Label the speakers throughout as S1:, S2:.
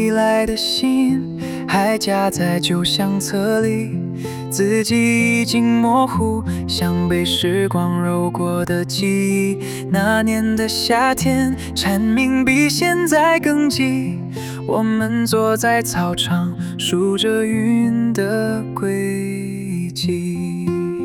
S1: 寄来的信还夹在旧相册里，字迹已经模糊，像被时光揉过的记忆。那年的夏天，蝉鸣比现在更急。我们坐在操场，数着云的轨迹。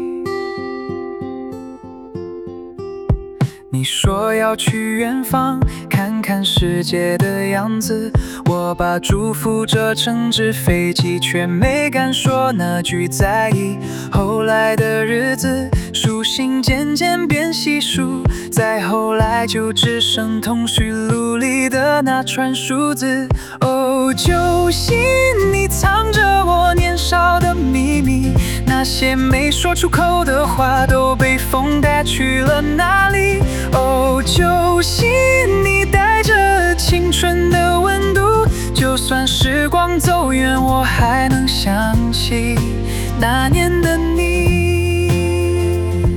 S1: 你说要去远方，看看世界的样子。我把祝福折成纸飞机，却没敢说那句在意。后来的日子，书信渐渐变稀疏，再后来就只剩通讯录里的那串数字。哦，旧信你藏着我年少的秘密，那些没说出口的话都被风带去了哪里？哦，旧信你带着青春的温度，就算时光走远，我还能想起那年的你。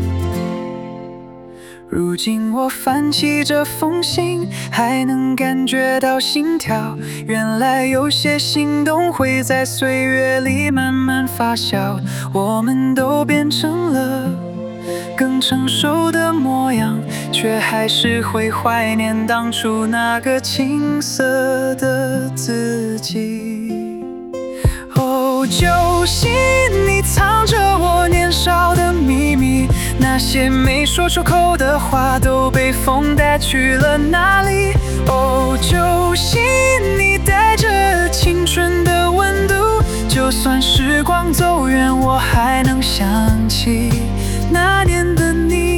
S1: 如今我翻起这封信，还能感觉到心跳。原来有些心动会在岁月里慢慢发酵，我们都变成了更成熟的模样，却还是会怀念当初那个青涩的自己。哦，旧信你藏着我年少的秘密，那些没说出口的话都被风带去了哪里？哦，旧信你带着青春的温度，就算时光走远，我还能想起那年的你。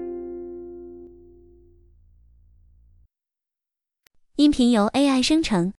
S2: 音频由 AI 生成，